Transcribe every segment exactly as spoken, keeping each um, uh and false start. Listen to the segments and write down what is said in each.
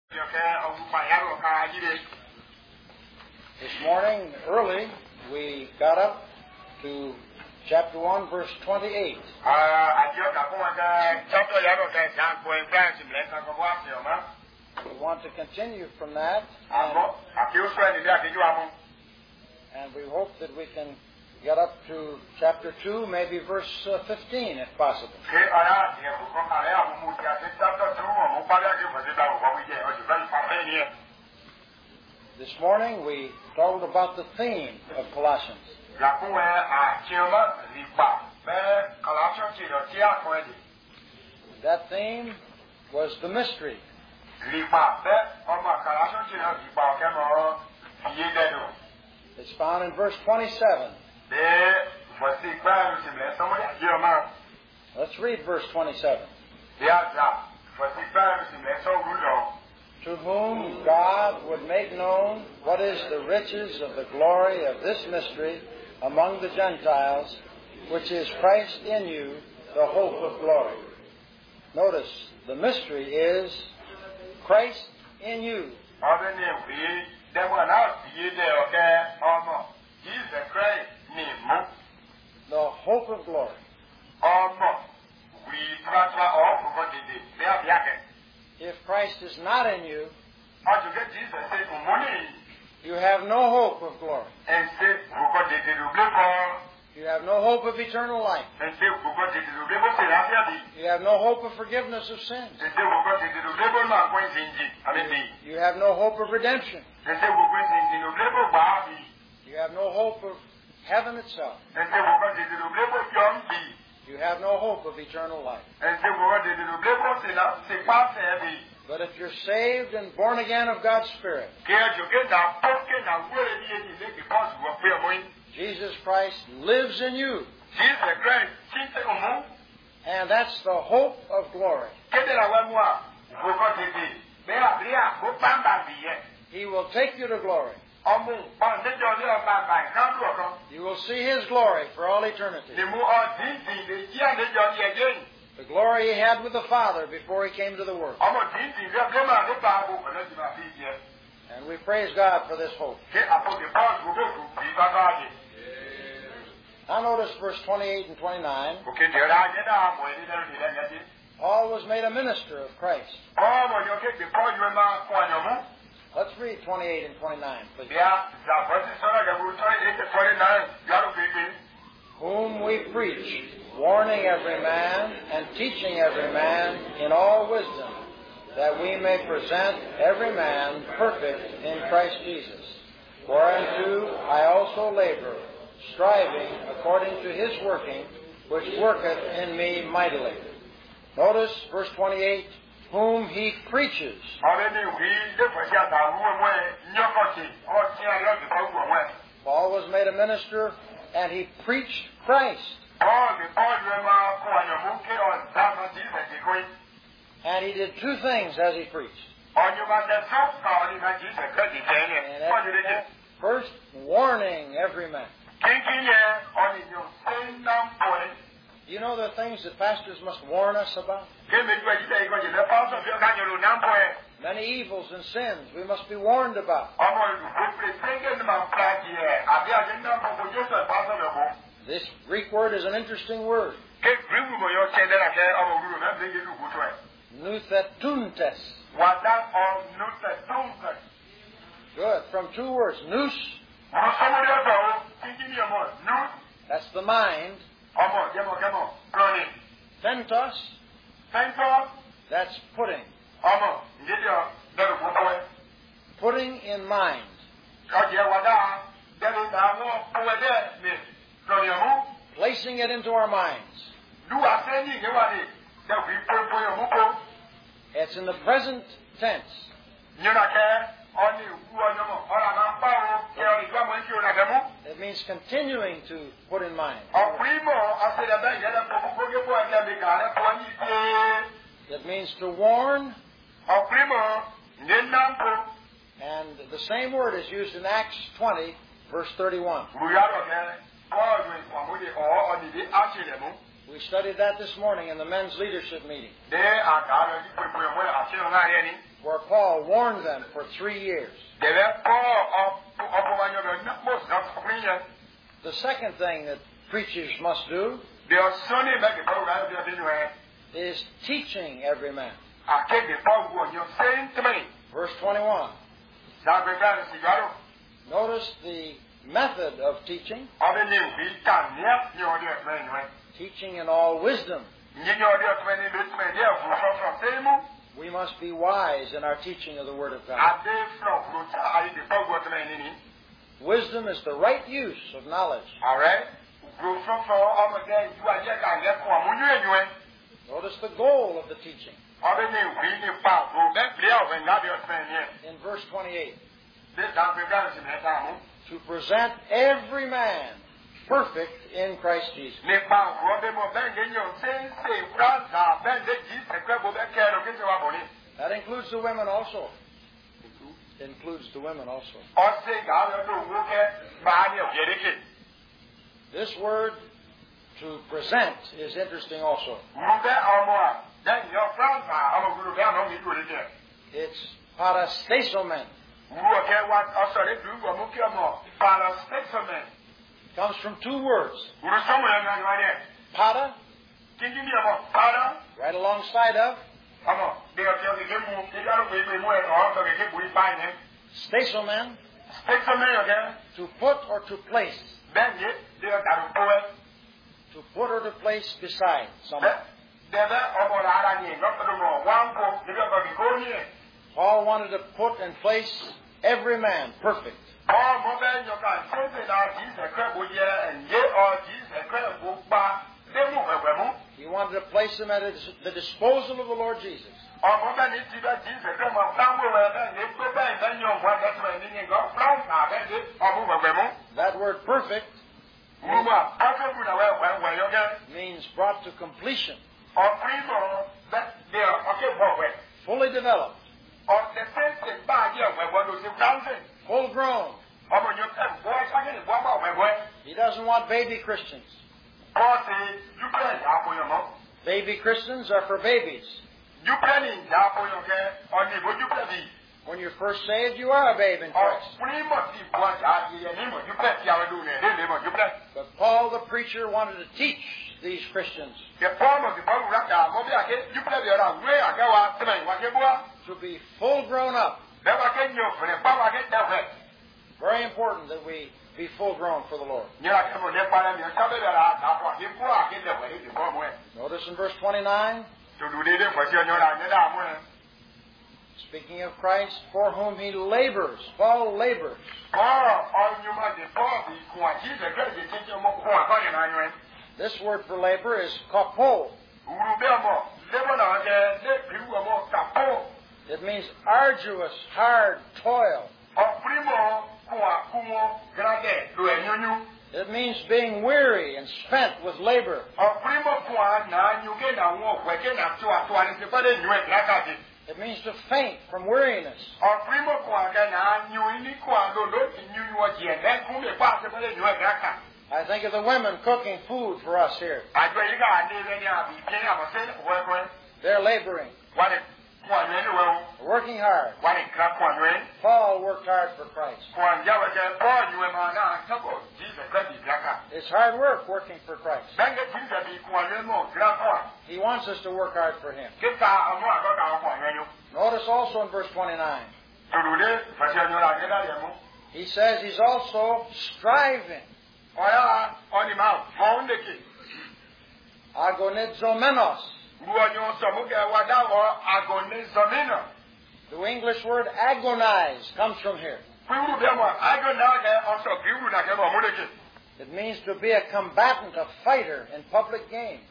This morning, early, we got up to chapter one, verse twenty-eight. We want to continue from that, and, and we hope that we can get up to chapter two, maybe verse uh, fifteen, if possible. This morning we talked about the theme of Colossians. That theme was the mystery. It's found in verse twenty-seven. Let's read verse twenty-seven. To whom God would make known what is the riches of the glory of this mystery among the Gentiles, which is Christ in you, the hope of glory. Notice, the mystery is Christ in you. The hope of glory. If Christ is not in you, you have no hope of glory. You have no hope of eternal life. You have no hope of forgiveness of sins. You have no hope of redemption. You have no hope of heaven itself. You have no hope of eternal life. But if you're saved and born again of God's Spirit, Jesus Christ lives in you. And that's the hope of glory. He will take you to glory. You will see His glory for all eternity. The glory He had with the Father before He came to the world. And we praise God for this hope. Now notice verse twenty-eight and twenty-nine. Paul was made a minister of Christ. Let's read twenty-eight and twenty-nine, please. Whom we preach, warning every man and teaching every man in all wisdom, that we may present every man perfect in Christ Jesus. Whereunto I also labor, striving according to His working, which worketh in me mightily. Notice verse twenty-eight. Whom He preaches. Paul was made a minister, and he preached Christ. And he did two things as he preached. And first, warning every man. You know the things that pastors must warn us about? Many evils and sins we must be warned about. This Greek word is an interesting word. Nouthetuntes. Good. From two words. Nous. That's the mind. Phentos. That's putting. Putting in mind. Placing it into our minds. It's in the present tense. It means continuing to put in mind. It means to warn. And the same word is used in Acts twenty, verse thirty-one. We studied that this morning in the men's leadership meeting. where Paul warned them for three years. The second thing that preachers must do is teaching every man. Verse twenty-one. Notice the method of teaching. Teaching in all wisdom. We must be wise in our teaching of the Word of God. Wisdom is the right use of knowledge. All right. Notice the goal of the teaching. In verse twenty-eight. To present every man perfect in Christ Jesus. That includes the women also. Includes the women also. This word to present is interesting also. It's parastasomen. Comes from two words. Para, right alongside of. Stasomen, to put or to place. To put or to place beside someone. Paul wanted to put and place every man perfect. He wanted to place them at the disposal of the Lord Jesus. That word perfect means brought to completion. Fully developed. Full grown. He doesn't want baby Christians. Baby Christians are for babies. When you're first saved, you are a babe in Christ. But Paul the preacher wanted to teach these Christians to be full grown up. Very important that we be full grown for the Lord. Notice in verse twenty-nine, speaking of Christ, for whom he labors. Paul labors. This word for labor is kapo. It means arduous, hard toil. It means being weary and spent with labor. It means to faint from weariness. I think of the women cooking food for us here. They're laboring. Working hard. Paul worked hard for Christ. It's hard work working for Christ. He wants us to work hard for Him. Notice also in verse twenty-nine. He says he's also striving. Agonizomenos. The English word agonize comes from here. It means to be a combatant, a fighter in public game.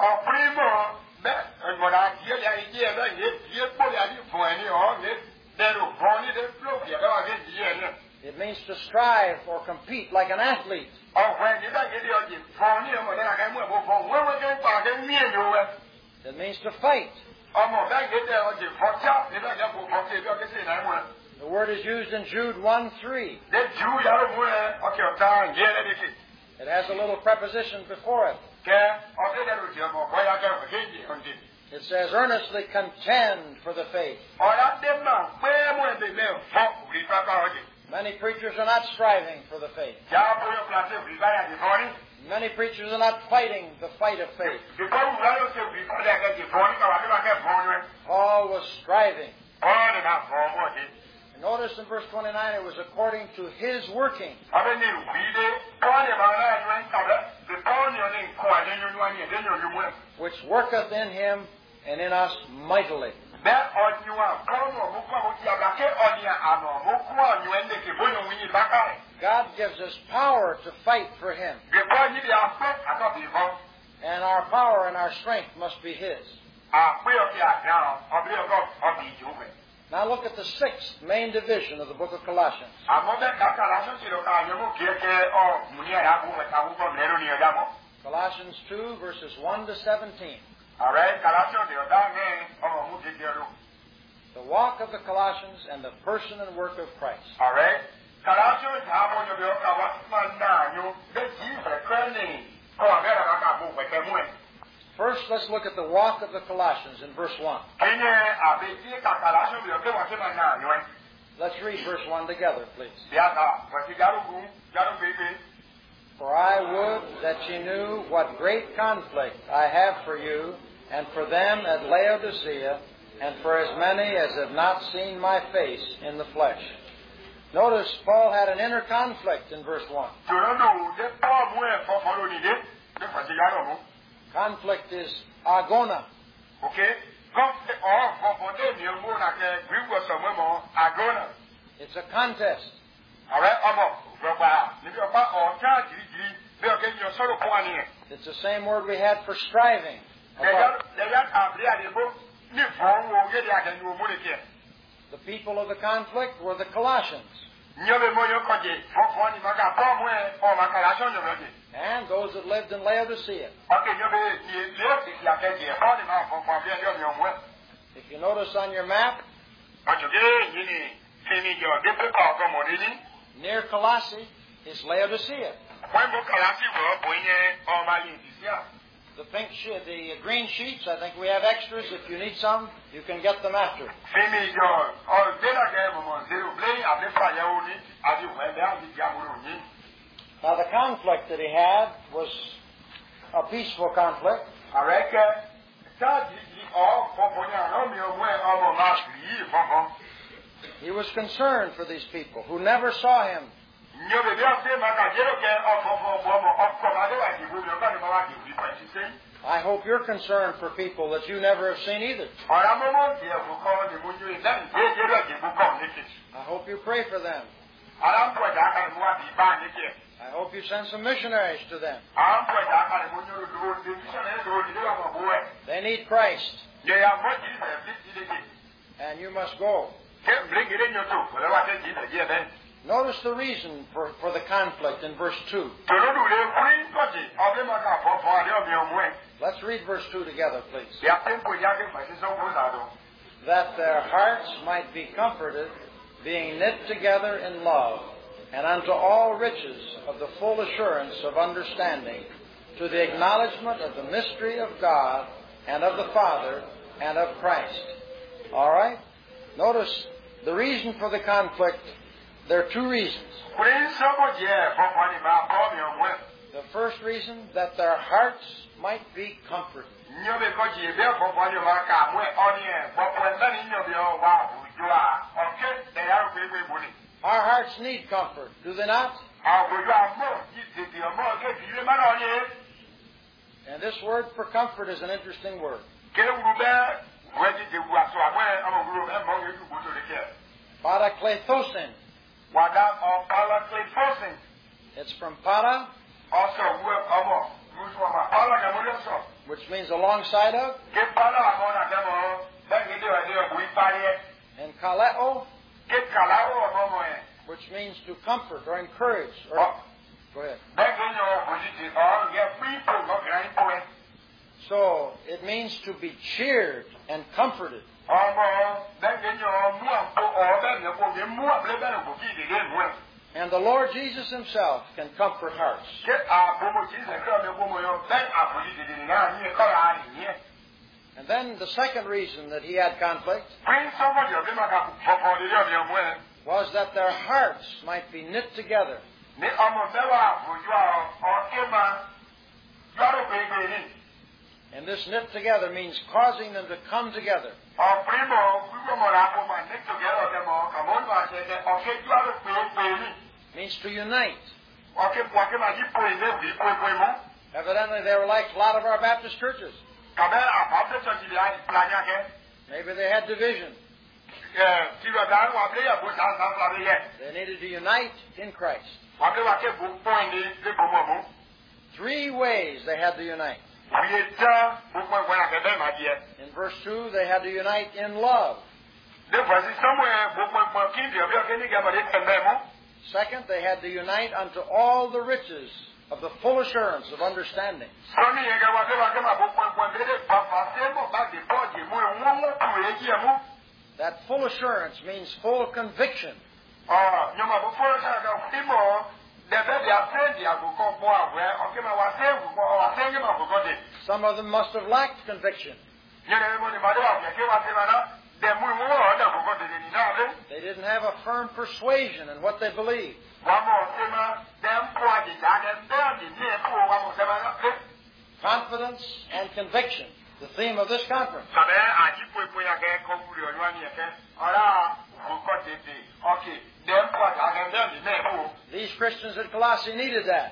It means to strive or compete like an athlete. It means to fight. The word is used in Jude one three. It has a little preposition before it. It says, earnestly contend for the faith. Many preachers are not striving for the faith. Many preachers are not fighting the fight of faith. Paul was striving. Notice in verse twenty-nine, it was according to his working. Which worketh in him and in us mightily. God gives us power to fight for him. And our power and our strength must be his. Now look at the sixth main division of the book of Colossians. Colossians two, verses one to seventeen. The walk of the Colossians and the person and work of Christ. First, let's look at the walk of the Colossians in verse one. Let's read verse one together, please. For I would that ye knew what great conflict I have for you, and for them at Laodicea, and for as many as have not seen my face in the flesh. Notice Paul had an inner conflict in verse one. Conflict is agona. Okay? It's a contest. It's the same word we had for striving. The people of the conflict were the Colossians. And those that lived in Laodicea. If you notice on your map, near Colossae is Laodicea. The pink sheet, the green sheets, I think we have extras. If you need some, you can get them after. Now the conflict that he had was a peaceful conflict. He was concerned for these people who never saw him. I hope you're concerned for people that you never have seen either. I hope you pray for them. I hope you send some missionaries to them. They need Christ. And you must go. Notice the reason for, for the conflict in verse two. Let's read verse two together, please. That their hearts might be comforted, being knit together in love, and unto all riches of the full assurance of understanding, to the acknowledgement of the mystery of God, and of the Father, and of Christ. All right? Notice the reason for the conflict. There are two reasons. The first reason, that their hearts might be comforted. Our hearts need comfort, do they not? And this word for comfort is an interesting word. Paraklethosin. It's from para, which means alongside of, and kaleo, which means to comfort or encourage. Or, go ahead. So it means to be cheered and comforted. And the Lord Jesus Himself can comfort hearts. And then the second reason that he had conflict was that their hearts might be knit together. And this knit together means causing them to come together. Means to unite. Evidently they were like a lot of our Baptist churches. Maybe they had division. They needed to unite in Christ. Three ways they had to unite. In verse two, they had to unite in love. Second, they had to unite unto all the riches of the full assurance of understanding. That full assurance means full conviction. Some of them must have lacked conviction. They didn't have a firm persuasion in what they believed. Confidence and conviction, the theme of this conference. These Christians at Colossae needed that.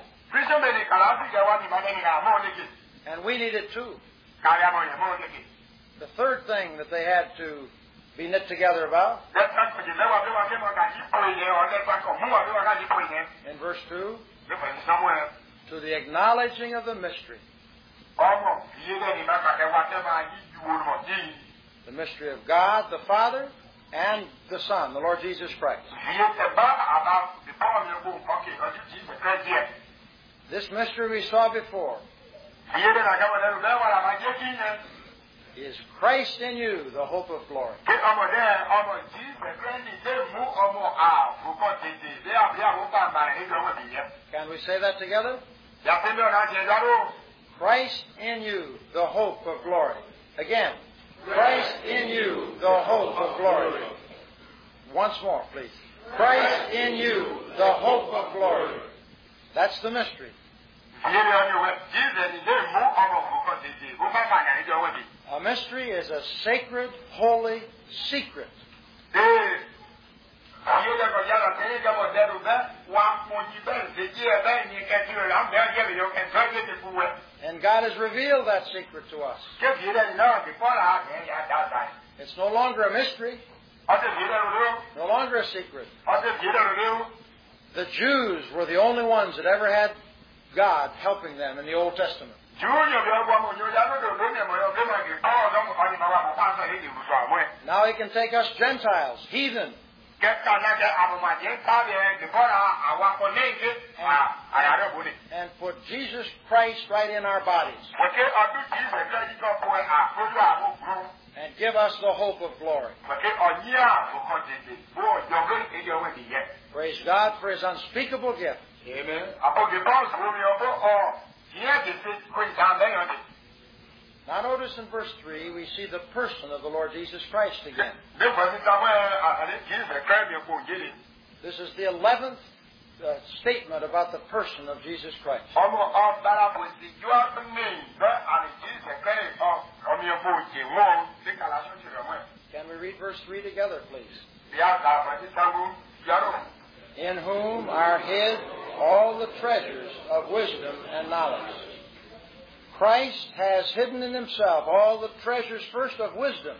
And we need it too. The third thing that they had to be knit together about, in verse two, to the acknowledging of the mystery. The mystery of God, the Father, and the Son, the Lord Jesus Christ. This mystery we saw before is Christ in you, the hope of glory. Can we say that together? Christ in you, the hope of glory. Again, Christ in you, the hope of glory. Once more, please. Christ in you, the hope of glory. That's the mystery. A mystery is a sacred, holy secret. And God has revealed that secret to us. It's no longer a mystery. No longer a secret. The Jews were the only ones that ever had God helping them in the Old Testament. Now He can take us Gentiles, heathen, and put Jesus Christ right in our bodies, and give us the hope of glory. Praise God for His unspeakable gift. Amen. Now notice in verse three, we see the person of the Lord Jesus Christ again. This is the eleventh uh, statement about the person of Jesus Christ. Can we read verse three together, please? In whom are hid all the treasures of wisdom and knowledge. Christ has hidden in Himself all the treasures first of wisdom.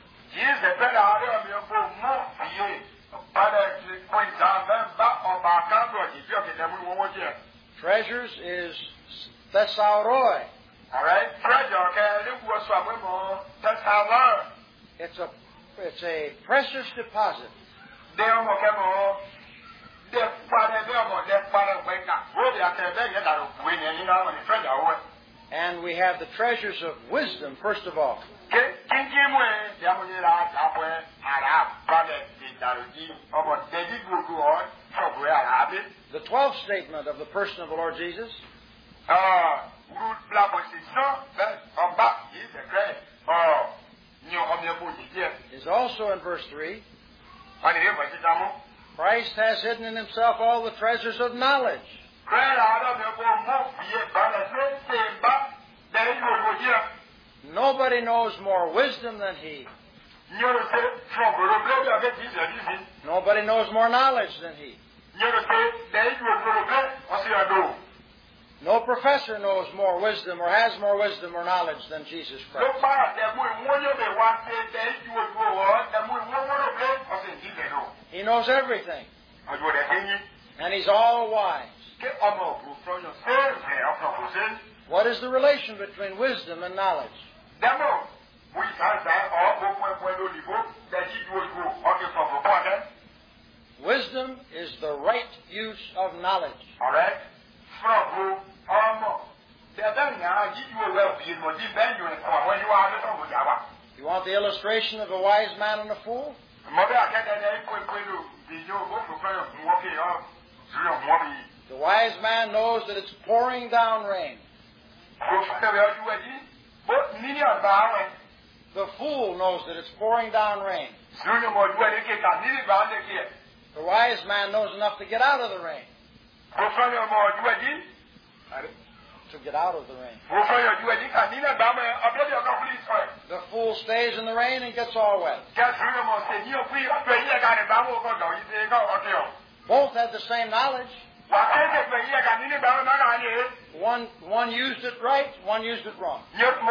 Treasures is thesauroi. Alright, treasure. It's a it's a precious deposit. And we have the treasures of wisdom, first of all. The twelfth statement of the person of the Lord Jesus is also in verse three. 我哋呢個係啱。 Christ has hidden in himself all the treasures of knowledge. 佢拿到嘅個目標把嚟先先把第一個個嘢。 Nobody knows more wisdom than he. 你要是從嗰度邊邊嘅知識知識。 Nobody knows more knowledge than he. 你要是第一個嗰度邊我是要讀。 No professor knows more wisdom or has more wisdom or knowledge than Jesus Christ. 都把第每我要嘅話第第一個個我第每我我度邊我是知識咯。 He knows everything. 我做嚟聽呢。 And he's all wise. 嘅阿摩古方用先係阿摩古先。 What is the relation between wisdom and knowledge? 那麼為啥在我我我我度裏邊第一個個我嘅方法講嘅？ Wisdom is the right use of knowledge. All right. From um, You want the illustration of a wise man and a fool? The wise man knows that it's pouring down rain. The fool knows that it's pouring down rain. The wise man knows enough to get out of the rain. To get out of the rain. The fool stays in the rain and gets all wet. Both had the same knowledge. One, one used it right, one used it wrong.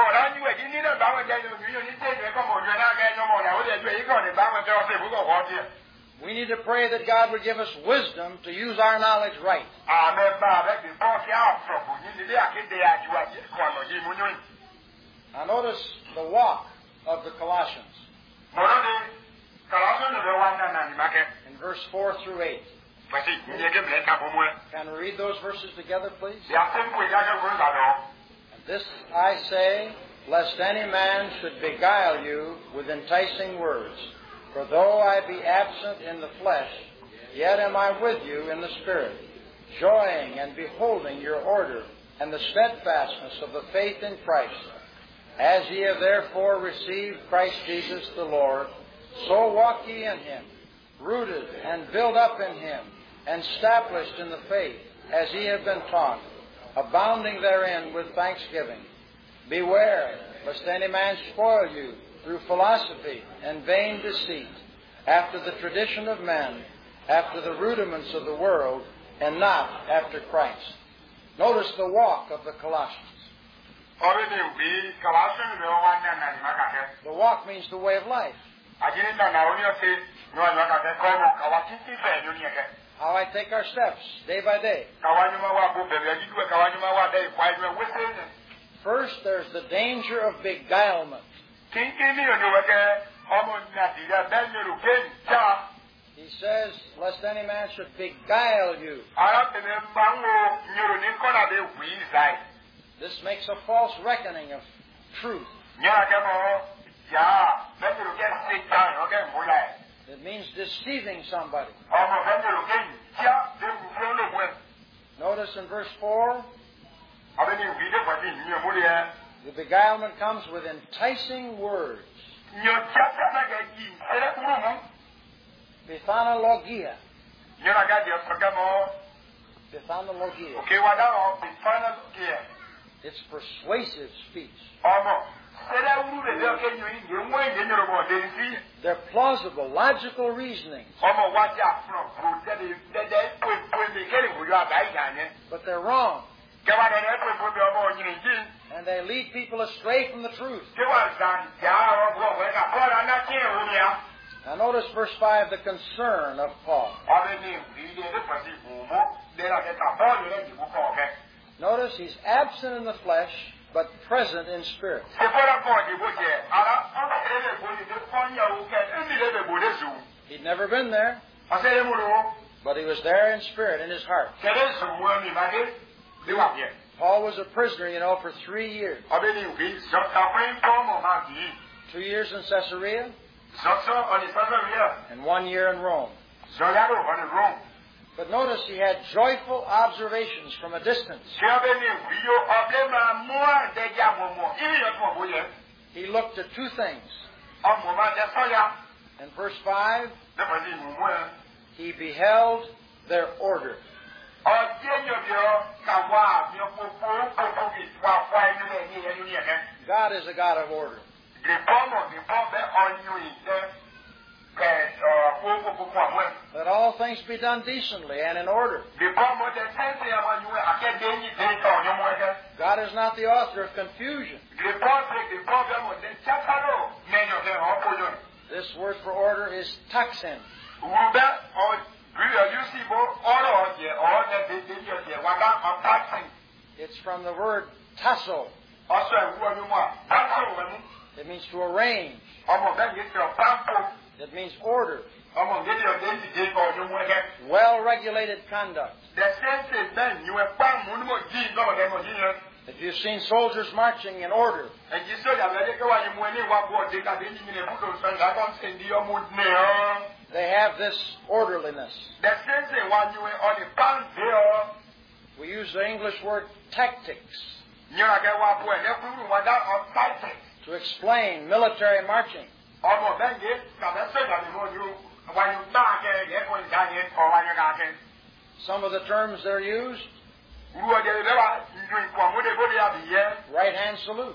We need to pray that God would give us wisdom to use our knowledge right. Now notice the walk of the Colossians in verse four through eight. Can we read those verses together, please? And this I say, lest any man should beguile you with enticing words. For though I be absent in the flesh, yet am I with you in the Spirit, joying and beholding your order and the steadfastness of the faith in Christ. As ye have therefore received Christ Jesus the Lord, so walk ye in him, rooted and built up in him, and established in the faith, as ye have been taught, abounding therein with thanksgiving. Beware, lest any man spoil you through philosophy and vain deceit, after the tradition of men, after the rudiments of the world, and not after Christ. Notice the walk of the Colossians. The walk means the way of life. How I take our steps day by day. First, there's the danger of beguilement. He says, lest any man should beguile you. This makes a false reckoning of truth. It means deceiving somebody. Notice in verse four, the beguilement comes with enticing words. Bithanologia. Bithanologia. It's persuasive speech. They're plausible, logical reasonings. But they're wrong. And they lead people astray from the truth. Now notice verse five, the concern of Paul. Notice he's absent in the flesh, but present in spirit. He'd never been there, but he was there in spirit, in his heart. Paul was a prisoner, you know, for three years. Two years in Caesarea, and one year in Rome. But notice he had joyful observations from a distance. He looked at two things. ọmọ máa jẹ sọ́yà. And verse five, Lẹ́fọ̀ọ́ sí ìmú mú ẹ. he beheld their order. Ọjẹ́ yọ̀bíọ́ kàwá àbí ọ̀pọ̀pọ̀ ọ̀pọ̀pọ̀ wà fún ẹni rẹ̀ ní ẹni ní ẹ̀kẹ́. God is a God of order. Dèpọ́mọ̀ dèpọ́ bẹ́ ọ̀nyún ìjẹ́ kẹ̀ ọ̀pọ̀pọ̀ àwọn ẹ̀. Let all things be done decently and in order. Dèpọ́mọ̀ dẹ sẹ́ńsì ẹ̀wọ̀n yún akẹ́dẹ́ yìí dé ìtọ̀ ọ̀nyún mú ẹ̀kẹ́. God is not the author of confusion. Dèpọ́ bẹ́ dèpọ́ bẹ́ mọ̀ dẹ jákàrọ̀ mẹ́yọ̀ kẹ́ ọ̀pọ̀ yọ̀. This word for order is taxin. Wùbẹ́ ọ̀ you see order here or the video here. What I'm taxing. It's from the word tasso. Also, it means to arrange. It means order. Well-regulated conduct. If you've seen soldiers marching in order, they have this orderliness. We use the English word tactics to explain military marching. Some of the terms they're used: right hand salute,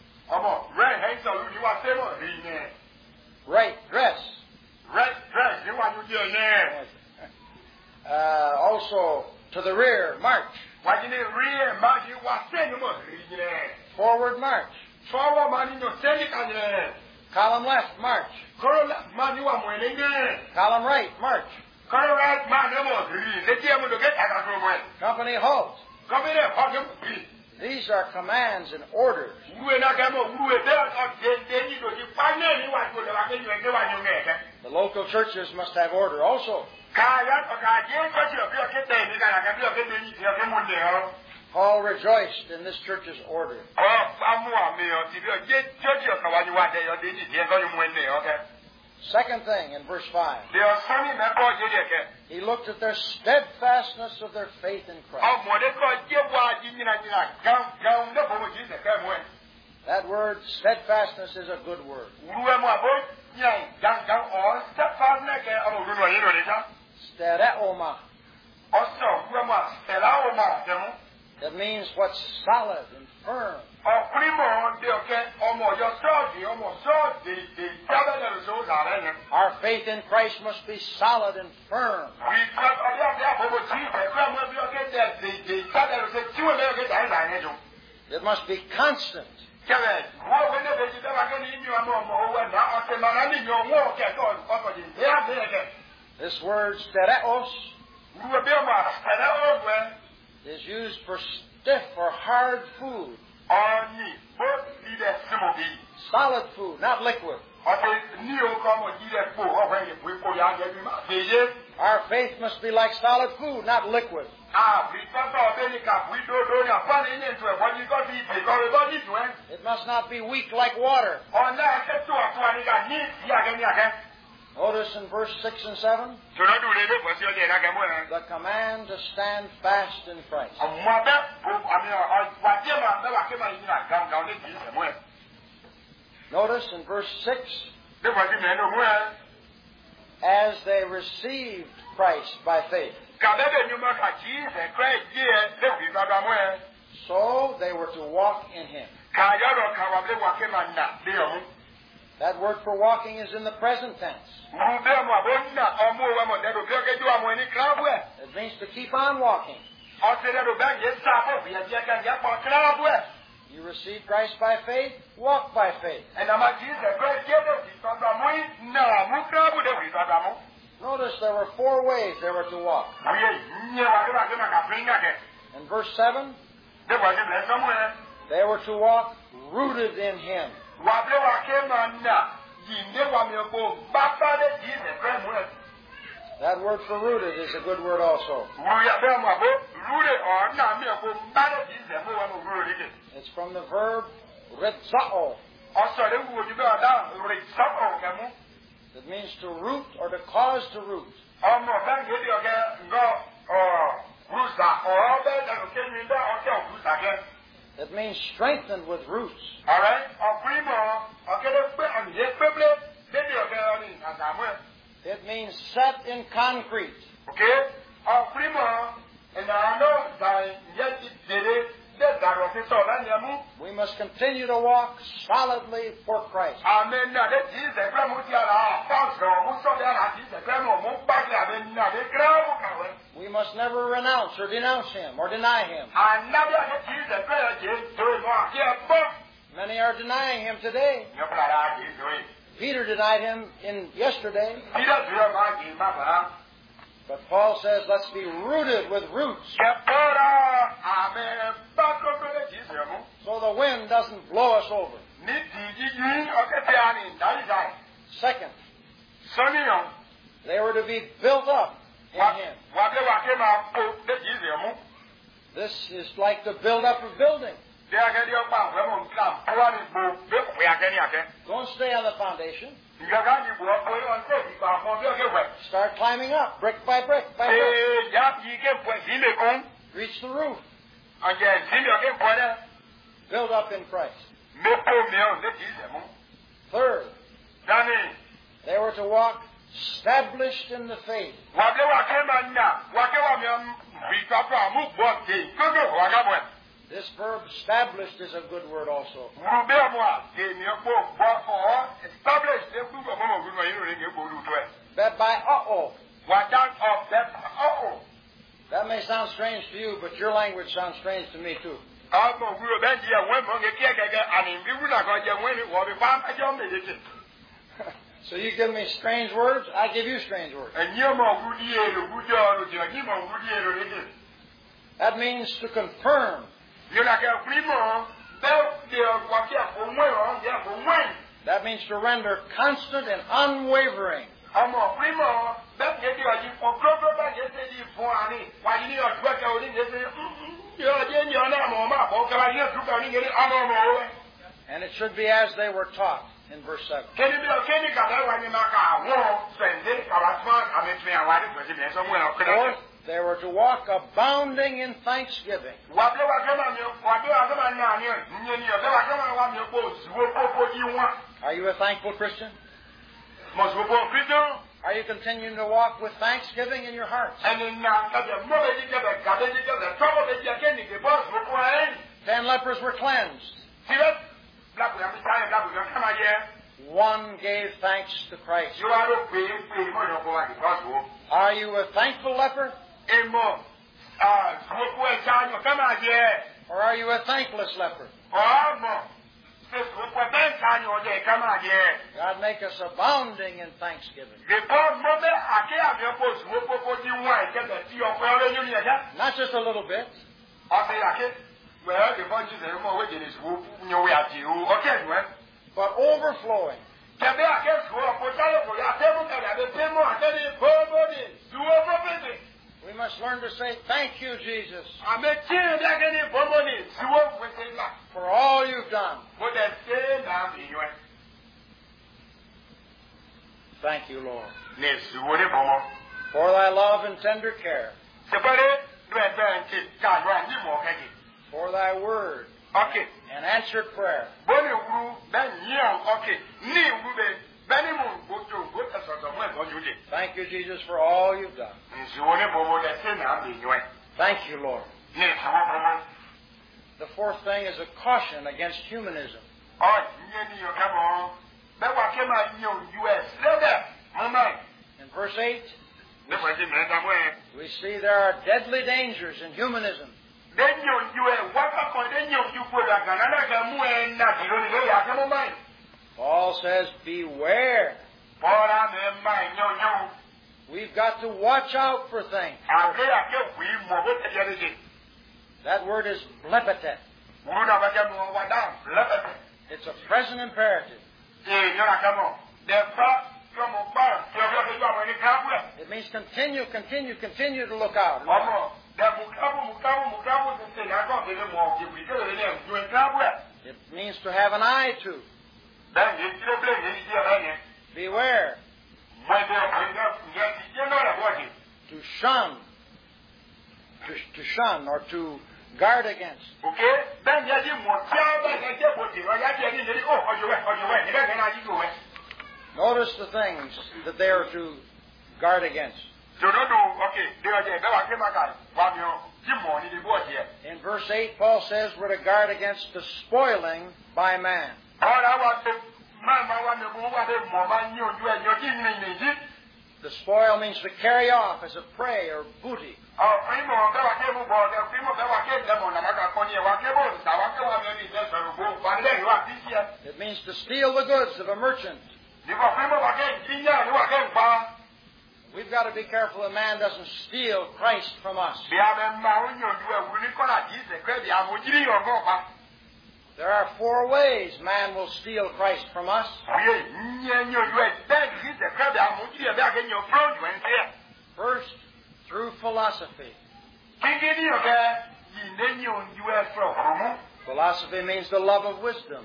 right dress. Right, right. You want to do it Uh, also, to the rear, march. Why you need rear march? You want to Forward, march. Forward, man, you say it. Column left, march. Column left, man, you want winning. Column right, march. Column right, man, you want green. Let's get to get out of the Company halt. Company halt. These are commands and orders. The local churches must have order also. Paul rejoiced in this church's order. Second thing in verse five. He looked at their steadfastness of their faith in Christ. That word, steadfastness, is a good word. Stereoma. That means what's solid and firm. Our faith in Christ must be solid and firm. It must be constant. This word stereos is used for stiff or hard food. Solid food, not liquid. Our faith must be like solid food, not liquid. It must not be weak like water. Notice in verse six and seven, the command to stand fast in Christ. Notice in verse six, as they received Christ by faith, so they were to walk in Him. That word for walking is in the present tense. It means to keep on walking. You receive Christ by faith, walk by faith. Notice there were four ways they were to walk. In verse seven, they were to walk rooted in Him. That word for rooted is a good word also. It's from the verb ritzao. It means to root or to cause to root. It means strengthened with roots. All right. It means set in concrete. Okay? We must continue to walk solidly for Christ. We must never renounce or denounce Him or deny Him. Many are denying Him today. Peter denied Him in yesterday. But Paul says, let's be rooted with roots. So the wind doesn't blow us over. Second, they were to be built up in Him. This is like the build up of building. Don't stay on the foundation. Start climbing up, brick by brick by brick. Reach the roof. Build up in Christ. Third, they were to walk established in the faith. This verb established is a good word also. That by uh-oh. That may sound strange to you, but your language sounds strange to me too. So you give me strange words, I give you strange words. That means to confirm. That means to render constant and unwavering. And it should be as they were taught in verse seven. Fourth, they were to walk abounding in thanksgiving. Are you a thankful Christian? Are you continuing to walk with thanksgiving in your hearts? Ten lepers were cleansed. One gave thanks to Christ. Are you a thankful leper? Or are you a thankless leper? God make us abounding in thanksgiving. Not just a little bit. But overflowing. We must learn to say, thank you, Jesus, for all you've done. Thank you, Lord, for thy love and tender care, for thy word and answered prayer. Thank you, Jesus, for all you've done. Thank you, Lord. The fourth thing is a caution against humanism. In verse eight, we see there are deadly dangers in humanism. Paul says, beware. We've got to watch out for things. That word is blepetet. It's a present imperative. It means continue, continue, continue to look out. It means to have an eye to. Beware. To shun. To, to shun or to guard against. Okay? Then you did more tell that and get what you are. You didn't go, or you went, or you went. You don't go away. Notice the things that they are to guard against. So don't do, okay, they are there. They are came back. While you, Jim money, they bought here. In verse eight, Paul says we're to guard against the spoiling by man. All I want to, man, I want to move out of more man, you, you, and you're giving me. The spoil means to carry off as a prey or booty. It means to steal the goods of a merchant. We've got to be careful that man doesn't steal Christ from us. There are four ways man will steal Christ from us. First, through philosophy. Philosophy means the love of wisdom.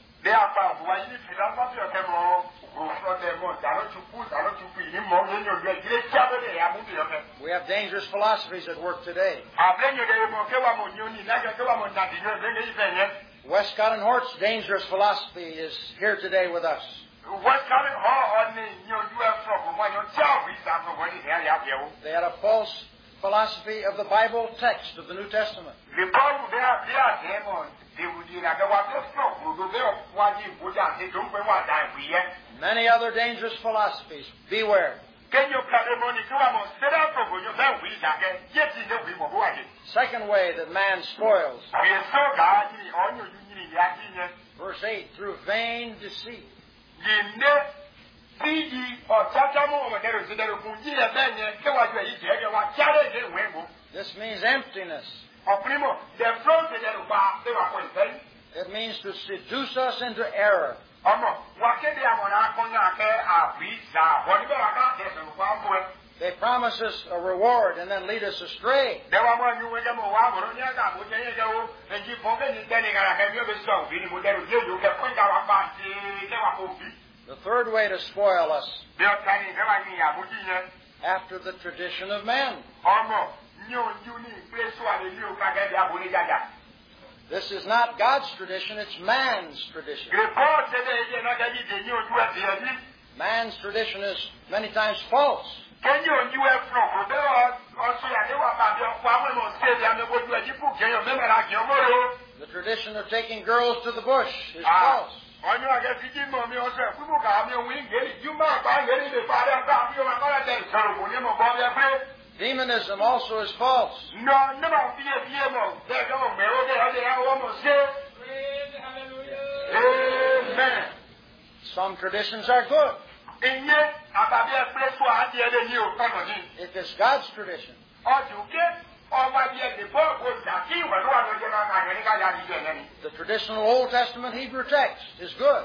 We have dangerous philosophies at work today. Westcott and Hort's dangerous philosophy is here today with us. They had a false philosophy of the Bible text of the New Testament. Many other dangerous philosophies. Beware. Second way that man spoils. Verse eight, through vain deceit. This means emptiness. It means to seduce us into error. They promise us a reward and then lead us astray. The third way to spoil us, after the tradition of men. This is not God's tradition, it's man's tradition. Man's tradition is many times false. The tradition of taking girls to the bush is false. Demonism also is false. Amen. Some traditions are good. If it's God's tradition. The traditional Old Testament Hebrew text is good.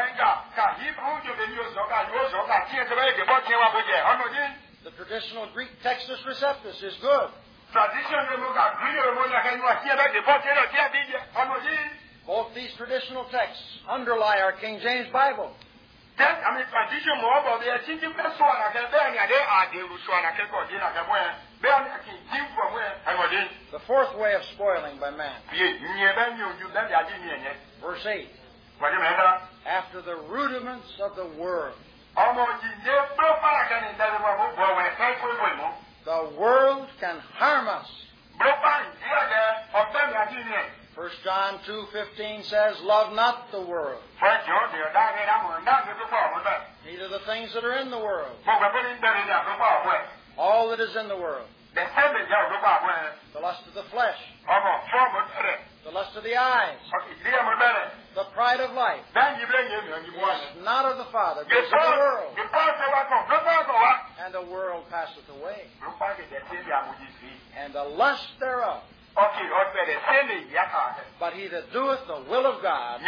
The traditional Greek Textus Receptus is good. Both these traditional texts underlie our King James Bible. The fourth way of spoiling by man. Verse eight. After the rudiments of the world. The world can harm us. First John two fifteen says, love not the world, neither the things that are in the world. All that is in the world. The lust of the flesh, the lust of the eyes, the pride of life, is not of the Father, but of the world. And the world passeth away, and the lust thereof. But he that doeth the will of God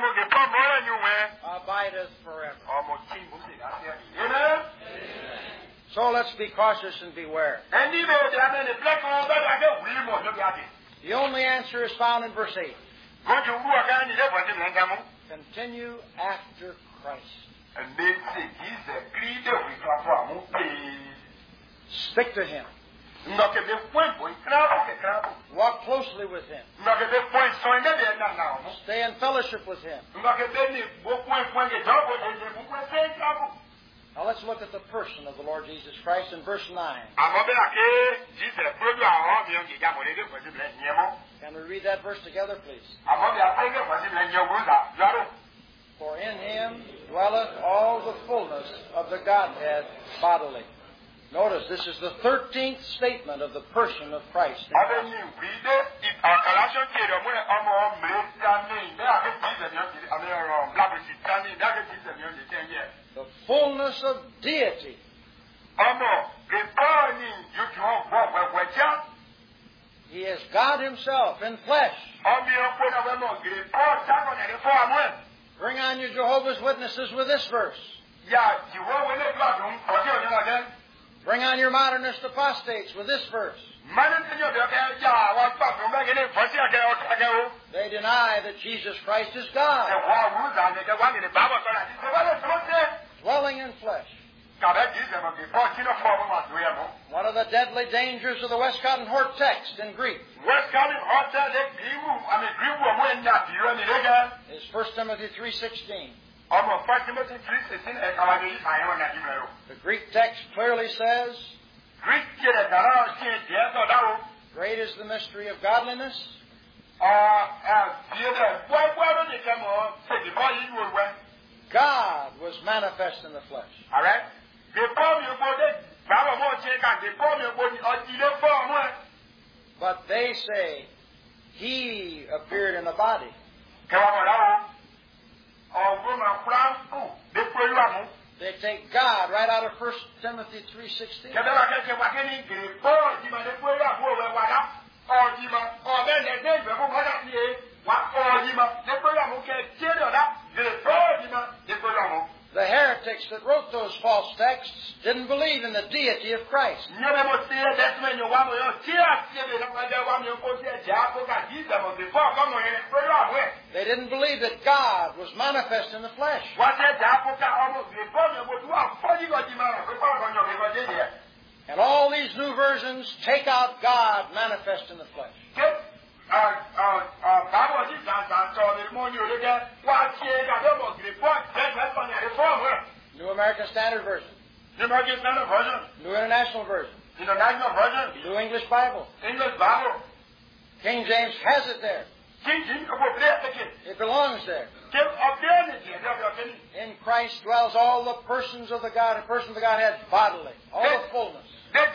abideth forever. Amen? So let's be cautious and beware. The only answer is found in verse eight. Continue after Christ. Stick to him. Ngakebe point point krabo ke krabo. Walk closely with Him. Ngakebe point so inde de na na mo. Stay in fellowship with Him. Ngakebe ni bo point point ke jobo de de bo point se krabo. Now let's look at the person of the Lord Jesus Christ in verse nine. Amobe ake Jesus produ awon mi on ke jamore de ko sible nyemo. Can we read that verse together, please? Amobe ake ke ko sible nyemo za yaro. For in Him dwelleth all the fullness of the Godhead bodily. Notice, this is the thirteenth statement of the person of Christ. The fullness of deity. He is God Himself in flesh. Bring on your Jehovah's Witnesses with this verse. Bring on your modernist apostates with this verse. They deny that Jesus Christ is God, dwelling in flesh. One of the deadly dangers of the Westcott and Hort text in Greek is First Timothy three sixteen. The Greek text clearly says, great is the mystery of godliness. God was manifest in the flesh. All right? But they say, He appeared in a body. They take God right out of First Timothy three sixteen. The heretics that wrote those false texts didn't believe in the deity of Christ. They didn't believe that God was manifest in the flesh. And all these new versions take out God manifest in the flesh. New American Standard Version. New American Standard Version. New International Version. International Version. New English Bible. English Bible. King James has it there. It belongs there. In Christ dwells all the persons of the God, the person of the Godhead bodily, all the fullness.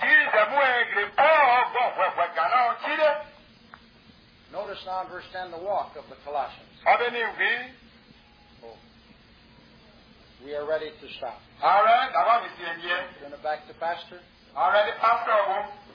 Notice now in verse ten the walk of the Colossians. Oh. We are ready to stop. All right. Turn it back to Pastor. All right, Pastor.